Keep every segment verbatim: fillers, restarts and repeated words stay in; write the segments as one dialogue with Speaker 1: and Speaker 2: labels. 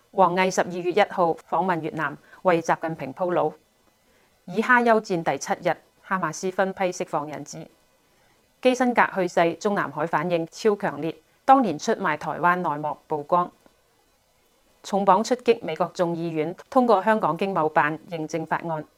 Speaker 1: 王毅十二月一號訪問越南，為習近平鋪路。以哈休戰第七日，哈馬斯分批釋放人質。基辛格去世，中南海反應超強烈，當年出賣台灣內幕曝光。重磅出擊，美國眾議院通過香港經貿辦認證法案。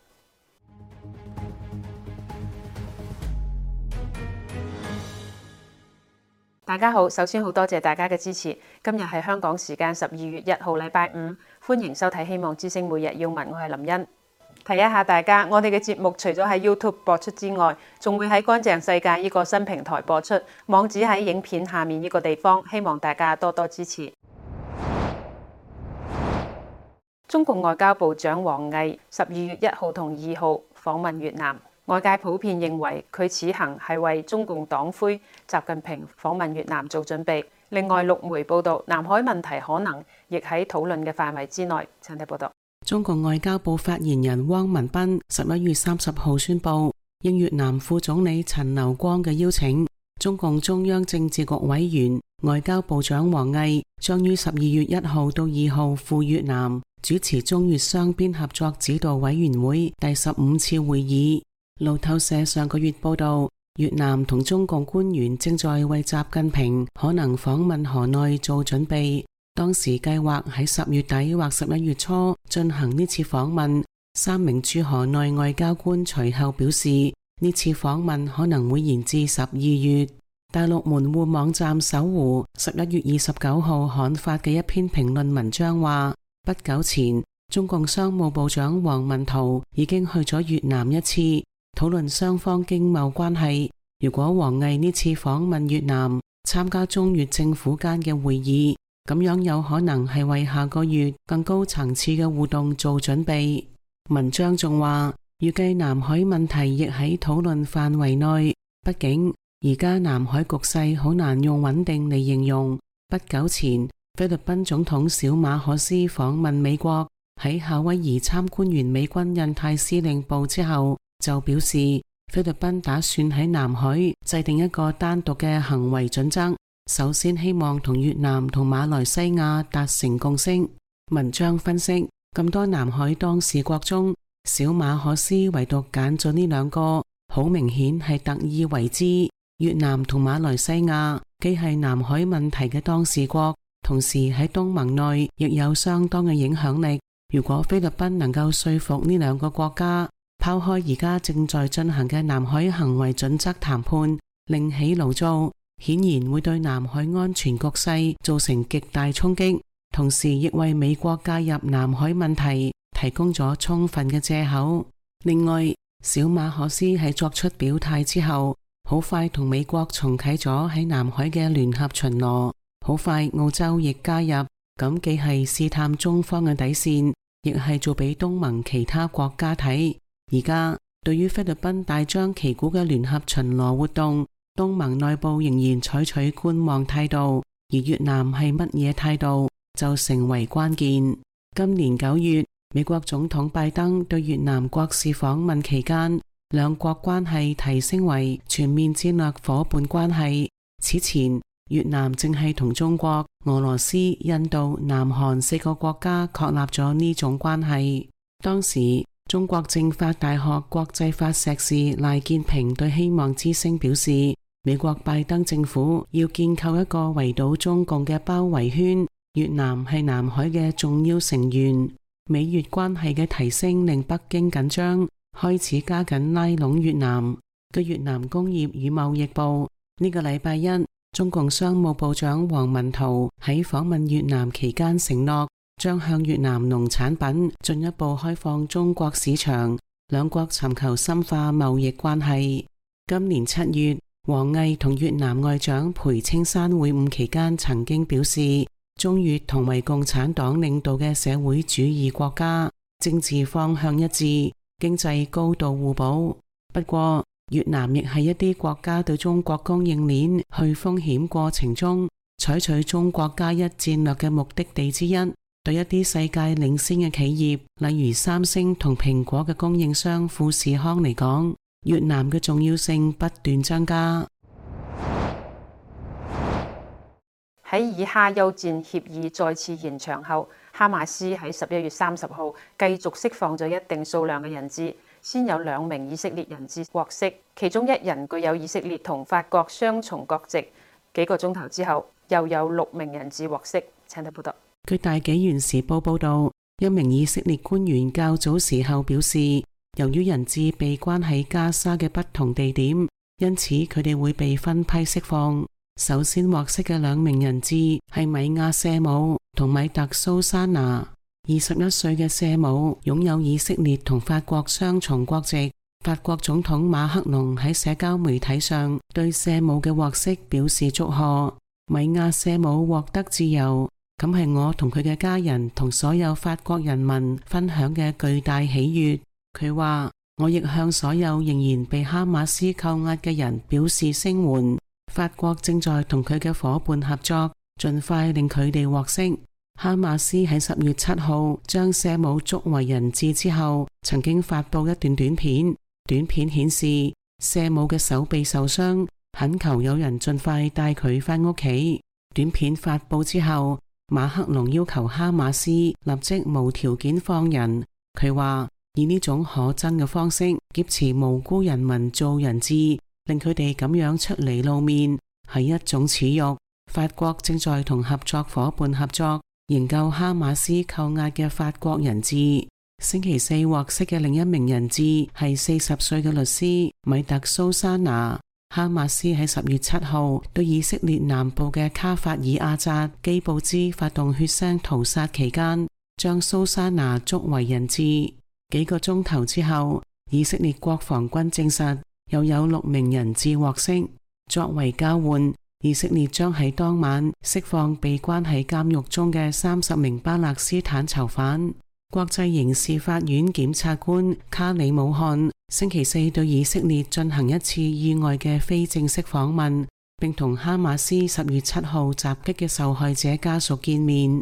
Speaker 1: 大家好，首先好多謝大家嘅支持。今日係香港時間十二月一號，禮拜五，歡迎收睇《希望之聲每日要聞》，我係林茵。提一下大家，我哋嘅節目除咗喺 YouTube 播出之外，仲會喺乾淨世界呢個新平台播出，網址喺影片下面呢個地方，希望大家多多支持。中共外交部長王毅十二月一號同二號訪問越南，外界普遍認為佢此行係為中共黨魁習近平訪問越南做準備。另外，陸媒報道南海問題可能亦喺討論嘅範圍之內。請睇報道。
Speaker 2: 中共外交部發言人汪文斌十一月三十號宣布，應越南副總理陳流光嘅邀請，中共中央政治局委員、外交部長王毅將於十二月一號到二號赴越南主持中越雙邊合作指導委員會第十五次會議。路透社上個月報道，越南同中共官員正在為習近平可能訪問河內做準備。當時計劃喺十月底或十一月初進行呢次訪問。三名駐河內外交官隨後表示，呢次訪問可能會延至十二月。大陸門戶網站搜狐十一月二十九號刊發嘅一篇評論文章話，不久前中共商務部長王文濤已經去咗越南一次，討論雙方經貿關係。如果王毅呢次訪問越南，參加中越政府間嘅會議，咁樣有可能係為下個月更高層次嘅互動做準備。文章仲話，預計南海問題亦喺討論範圍內。畢竟而家南海局勢好難用穩定嚟形容。不久前菲律賓總統小馬可斯訪問美國，喺夏威夷參觀完美軍印太司令部之後，就表示菲律賓打算喺南海制定一個單獨嘅行為準則。首先希望同越南同馬來西亞達成共識。文章分析，咁多南海當事國中，小馬可斯唯獨揀咗呢兩個，好明顯係特意為之。越南同馬來西亞既係南海問題嘅當事國，同時喺東盟內亦有相當嘅影響力。如果菲律賓能夠說服呢兩個國家，拋開而家正在進行嘅南海行為準則談判，另起爐灶，顯然會對南海安全局勢造成極大衝擊，同時亦為美國介入南海問題提供咗充分嘅借口。另外，小馬可斯喺作出表態之後，好快同美國重啟咗喺南海嘅聯合巡邏，好快澳洲亦加入，咁既係試探中方嘅底線，亦係做俾東盟其他國家睇。而家對於菲律賓大張旗鼓嘅聯合巡邏活動，東盟內部仍然採取觀望態度，而越南係乜嘢態度就成為關鍵。今年九月，美國總統拜登對越南國事訪問期間，兩國關係提升為全面戰略夥伴關係。此前，越南正係同中國、俄羅斯、印度、南韓四個國家確立咗呢種關係。當時，中國政法大學國際法碩士賴建平對希望之聲表示，美國拜登政府要建構一個圍堵中共嘅包圍圈，越南係南海嘅重要成員。美越關係嘅提升令北京緊張，開始加緊拉攏越南。據越南工業與貿易部，呢個禮拜一，中共商務部長王文濤喺訪問越南期間承諾，將向越南農產品進一步開放中國市場，兩國尋求深化貿易關係。今年七月，王毅同越南外長裴青山會晤期間曾經表示，中越同為共產黨領導嘅社會主義國家，政治方向一致，經濟高度互補。不過，越南亦係一啲國家對中國供應鏈去風險過程中採取中國加一戰略嘅目的地之一。對一啲世界領先嘅企業，例如三星同蘋果嘅供應商富士康嚟講，越南嘅重要性不斷增加。
Speaker 1: 喺以哈休戰協議再次延長後，哈馬斯喺十一月三十號繼續釋放咗一定數量嘅人質，先有兩名以色列人質獲釋，其中一人具有以色列同法國雙重國籍。幾個鐘頭之後，又有六名人質獲釋。請睇報道。
Speaker 2: 據大紀元時報報道，一名以色列官員較早時候表示，由於人質被關喺加沙嘅不同地點，因此佢哋會被分批釋放。首先獲釋嘅兩名人質係米亞舍姆同米特蘇珊娜。二十一歲嘅舍姆擁有以色列同法國雙重國籍。法國總統馬克龍喺社交媒體上對舍姆嘅獲釋表示祝賀。米亞舍姆獲得自由，咁係我同佢嘅家人同所有法國人民分享嘅巨大喜悅。佢話：我亦向所有仍然被哈馬斯扣押嘅人表示聲援。法國正在同佢嘅夥伴合作，盡快令佢哋獲釋。哈馬斯喺十月七號將舍姆捉為人質之後，曾經發佈一段短片。短片顯示舍姆嘅手臂受傷，懇求有人盡快帶佢返屋企。短片發佈之後，馬克龍要求哈馬斯立即無條件放人。佢話：以呢種可憎嘅方式劫持無辜人民做人質，令佢哋咁樣出嚟露面，係一種恥辱。法國正在同合作夥伴合作，營救哈馬斯扣押嘅法國人質。星期四獲釋嘅另一名人質係四十歲嘅律師米特蘇珊娜。哈馬斯喺十月七號對以色列南部嘅卡法爾阿扎基布茲發動血腥屠殺期間，將蘇珊娜捉為人質。幾個鐘頭之後，以色列國防軍證實又有六名人質獲釋。作為交換，以色列將喺當晚釋放被關喺監獄中嘅三十名巴勒斯坦囚犯。國際刑事法院檢察官卡里姆漢星期四對以色列進行一次意外嘅非正式訪問，並同哈馬斯十月七號襲擊嘅受害者家屬見面。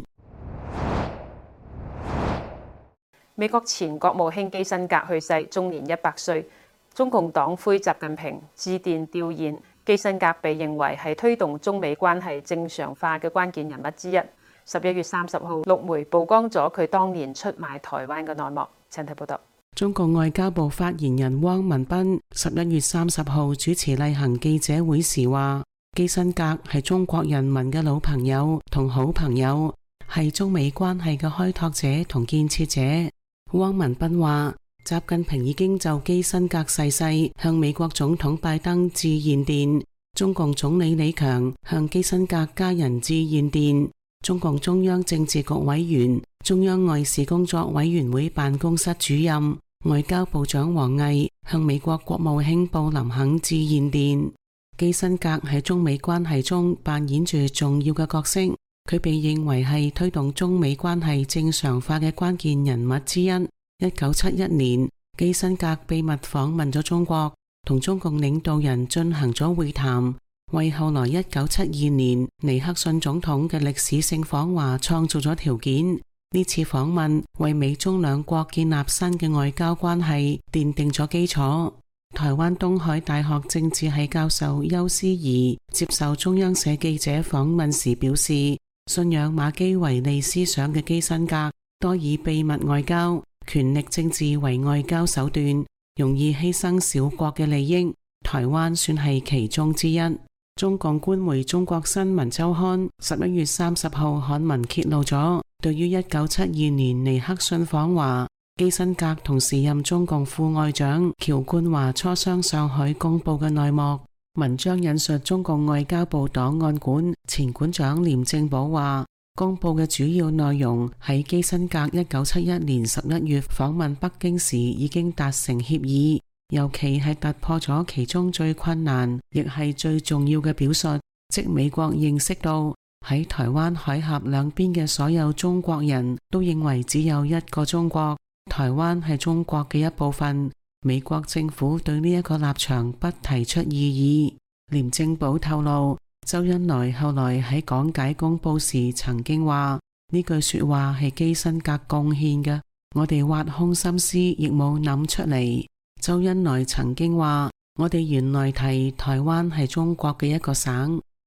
Speaker 1: 美國前國務卿基辛格去世，終年一百歲。中共黨魁習近平致電弔唁。基辛格被認為係推動中美關係正常化嘅關鍵人物之一。十一月三十號，陸媒曝光咗佢當年出賣台灣嘅內幕。請睇報道。
Speaker 2: 中共外交部發言人汪文斌十一月三十號主持例行記者會時話：基辛格係中國人民嘅老朋友同好朋友，係中美關係嘅開拓者同建設者。汪文斌話：習近平已經就基辛格逝世向美國總統拜登致唁電，中共總理李強向基辛格家人致唁電。中共中央政治局委員、中央外事工作委員會辦公室主任、外交部長王毅向美國國務卿布林肯致唁電。基辛格喺中美關係中扮演住重要嘅角色，佢被認為係推動中美關係正常化嘅關鍵人物之一。一九七一年，基辛格秘密訪問咗中國，同中共領導人進行咗會談，為後來一九七二年尼克遜總統嘅歷史性訪華創造咗條件。呢次訪問為美中兩國建立新嘅外交關係奠定咗基礎。台灣東海大學政治系教授邱思怡接受中央社記者訪問時表示，信仰馬基維利思想嘅基辛格多以秘密外交、權力政治為外交手段，容易犧牲小國嘅利益。台灣算係其中之一。中共官媒中國新聞週刊十一月三十號刊文揭露咗，對於一九七二年尼克遜訪華，基辛格同時任中共副外長喬冠華磋商上海公佈嘅內幕。文章引述中共外交部檔案館前館長廉政寶話，公佈嘅主要內容喺基辛格一九七一年十一月訪問北京時已經達成協議。尤其係突破咗其中最困難亦係最重要嘅表述，即美國認識到喺台灣海峽兩邊嘅所有中國人都認為只有一個中國，台灣係中國嘅一部分。美國政府對呢一個立場不提出異議。廉政部透露，周恩來後來喺講解公報時曾經話，呢句說話係基辛格貢獻嘅，我哋挖空心思亦冇諗出嚟。周恩來曾經話，我哋原來提台灣係中國嘅一個省，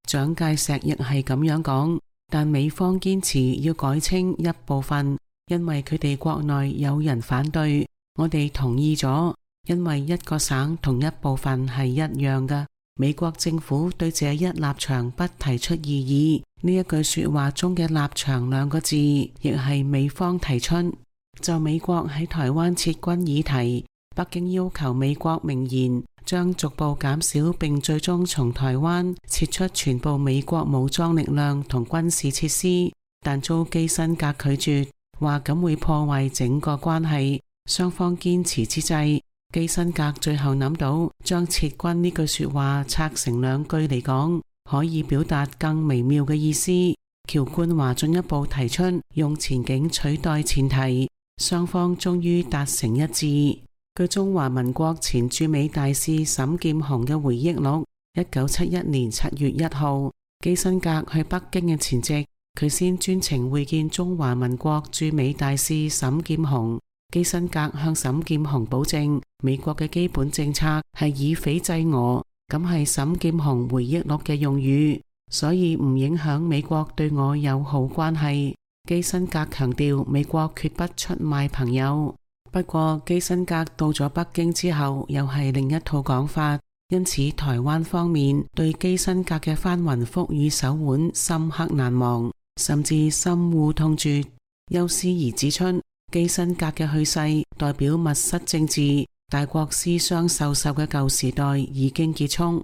Speaker 2: 蔣介石亦係咁樣講，但美方堅持要改稱一部分，因為佢哋國內有人反對。我哋同意咗，因為一個省同一部分係一樣嘅。美國政府對這一立場不提出異議。呢一句說話中嘅立場兩個字，亦係美方提出。就美國喺台灣撤軍議題，北京要求美國明言將逐步減少並最終從台灣撤出全部美國武裝力量同軍事設施，但遭基辛格拒絕，話咁會破壞整個關係。雙方堅持之際，基辛格最後諗到將撤軍呢句說話拆成兩句嚟講，可以表達更微妙嘅意思。喬冠華進一步提出用前景取代前提，雙方終於達成一致。據中華民國前駐美大使沈劍虹嘅回憶錄，一九七一年七月一號，基辛格去北京嘅前夕，佢先專程會見中華民國駐美大使沈劍虹。基辛格向沈劍虹保證，美國嘅基本政策係以匪制俄，咁係沈劍虹回憶錄嘅用語，所以唔影響美國對我友好關係。基辛格強調，美國決不出賣朋友。不過基辛格到咗北京之後，又係另一套講法，因此台灣方面對基辛格嘅翻雲覆雨手腕深刻難忘，甚至深惡痛絕。邱思怡指出，基辛格嘅去世代表密室政治，大國私相授受嘅舊時代已經結束。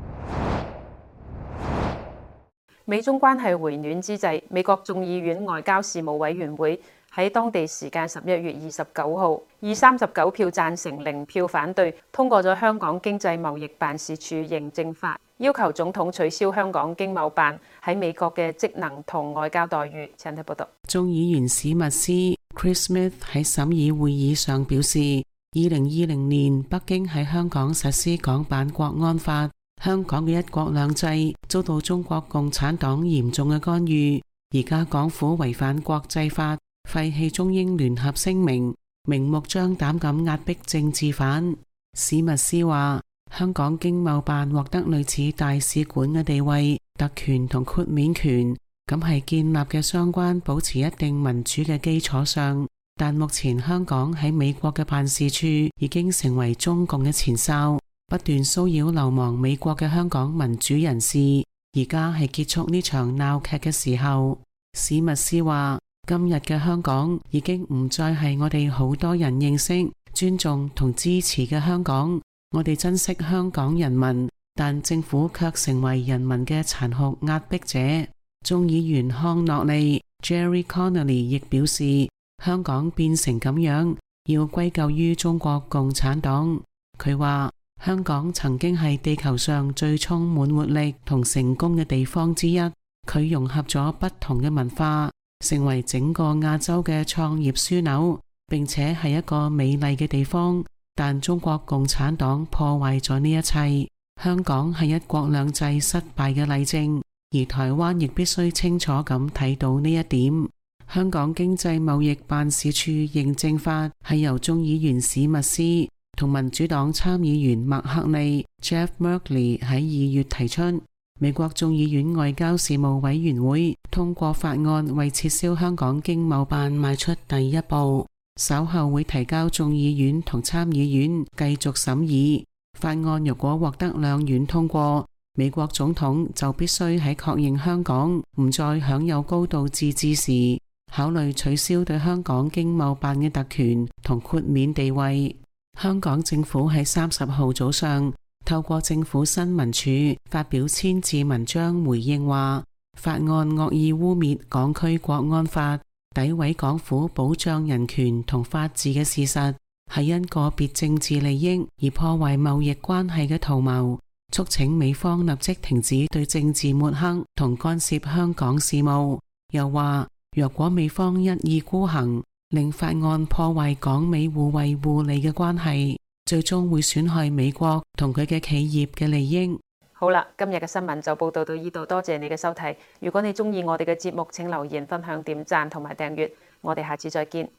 Speaker 1: 美中關係回暖之際，美國眾議院外交事務委員會喺當地時間十一月二十九號，以三十九票贊成、零票反對，通過咗香港經濟貿易辦事處認證法，要求總統取消香港經貿辦喺美國嘅職能同外交待遇。請睇報道。
Speaker 2: 眾議員史密斯 Chris Smith 喺審議會議上表示，二零二零年北京喺香港實施港版國安法，香港嘅一國兩制遭到中國共產黨嚴重嘅干預，而家港府違反國際法，廢棄中英聯合聲明，明目張膽咁壓迫政治犯。史密斯話，香港經貿辦獲得類似大使館嘅地位、特權同豁免權，咁係建立嘅相關保持一定民主嘅基礎上，但目前香港喺美國嘅辦事處已經成為中共嘅前哨，不斷騷擾流亡美國嘅香港民主人士，而家係結束呢場鬧劇嘅時候。史密斯話，今日嘅香港已經唔再係我哋好多人認識、尊重同支持嘅香港，我哋珍惜香港人民，但政府卻成為人民嘅殘酷壓迫者。眾議員康諾利 Jerry Connolly 亦表示，香港變成咁樣要歸咎於中國共產黨。佢話，香港曾經係地球上最充滿活力同成功嘅地方之一，佢融合咗不同嘅文化，成為整個亞洲嘅創業樞紐，並且係一個美麗嘅地方。但中國共產黨破壞咗呢一切，香港係一國兩制失敗嘅例證，而台灣亦必須清楚咁睇到呢一點。香港經濟貿易辦事處認證法係由眾議員史密斯同民主黨參議員麥克利 Jeff Merkley 喺二月提出。美國眾議院外交事務委員會通過法案，為撤銷香港經貿辦邁出第一步，稍後會提交眾議院同參議院繼續審議。法案若果獲得兩院通過，美國總統就必須喺確認香港唔再享有高度自治時，考慮取消對香港經貿辦嘅特權同豁免地位。香港政府喺三十號早上透過政府新聞處發表千字文章回應話，法案惡意污衊港區國安法，詆毀港府保障人權同法治嘅事實，係因個別政治利益而破壞貿易關係嘅圖謀，促請美方立即停止對政治抹黑同干涉香港事務。又話，若果美方一意孤行，令法案破壞港美互惠互利嘅關係，最終會損害美國同佢嘅企業嘅利益。
Speaker 1: 好啦，今日嘅新聞就報道到呢度，多謝你嘅收睇。如果你中意我哋嘅節目，請留言、分享、點讚同埋訂閱。我哋下次再見。